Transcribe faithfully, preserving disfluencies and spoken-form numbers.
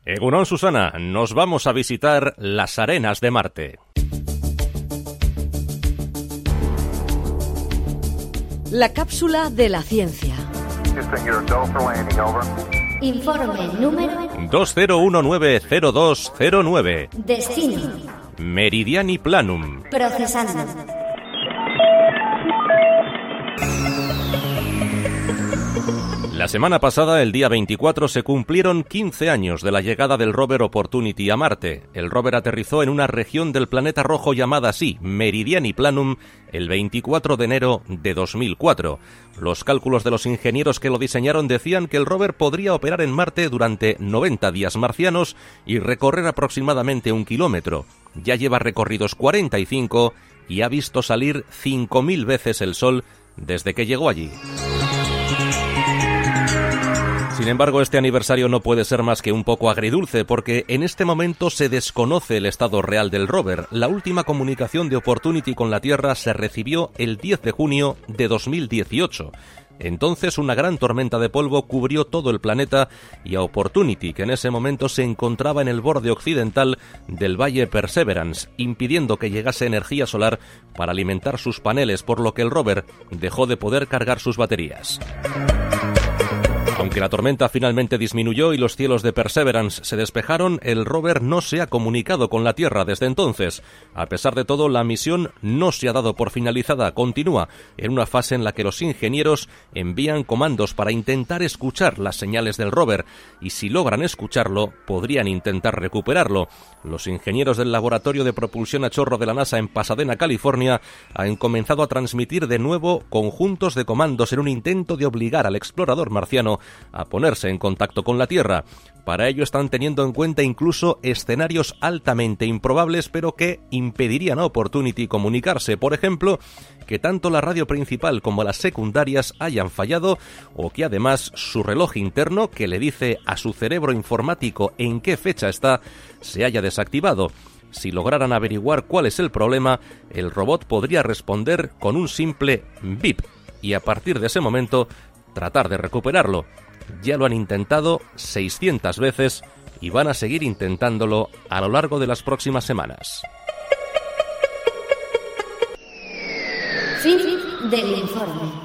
Egunon, Susana, nos vamos a visitar las arenas de Marte. La cápsula de la ciencia. Informe número dos cero uno nueve cero dos cero nueve. Destino. Meridiani Planum. Procesando. La semana pasada, el día veinticuatro, se cumplieron quince años de la llegada del rover Opportunity a Marte. El rover aterrizó en una región del planeta rojo llamada así, Meridiani Planum, el veinticuatro de enero de dos mil cuatro. Los cálculos de los ingenieros que lo diseñaron decían que el rover podría operar en Marte durante noventa días marcianos y recorrer aproximadamente un kilómetro. Ya lleva recorridos cuarenta y cinco y ha visto salir cinco mil veces el Sol desde que llegó allí. Sin embargo, este aniversario no puede ser más que un poco agridulce, porque en este momento se desconoce el estado real del rover. La última comunicación de Opportunity con la Tierra se recibió el diez de junio de dos mil dieciocho. Entonces una gran tormenta de polvo cubrió todo el planeta y a Opportunity, que en ese momento se encontraba en el borde occidental del valle Perseverance, impidiendo que llegase energía solar para alimentar sus paneles, por lo que el rover dejó de poder cargar sus baterías. Aunque la tormenta finalmente disminuyó y los cielos de Perseverance se despejaron, el rover no se ha comunicado con la Tierra desde entonces. A pesar de todo, la misión no se ha dado por finalizada, continúa en una fase en la que los ingenieros envían comandos para intentar escuchar las señales del rover, y si logran escucharlo, podrían intentar recuperarlo. Los ingenieros del Laboratorio de Propulsión a Chorro de la NASA en Pasadena, California, han comenzado a transmitir de nuevo conjuntos de comandos en un intento de obligar al explorador marciano a ponerse en contacto con la Tierra. Para ello están teniendo en cuenta incluso escenarios altamente improbables, pero que impedirían a Opportunity comunicarse. Por ejemplo, que tanto la radio principal como las secundarias hayan fallado, o que además su reloj interno, que le dice a su cerebro informático en qué fecha está, se haya desactivado. Si lograran averiguar cuál es el problema, el robot podría responder con un simple bip, y a partir de ese momento tratar de recuperarlo. Ya lo han intentado seiscientas veces y van a seguir intentándolo a lo largo de las próximas semanas. Fin del informe.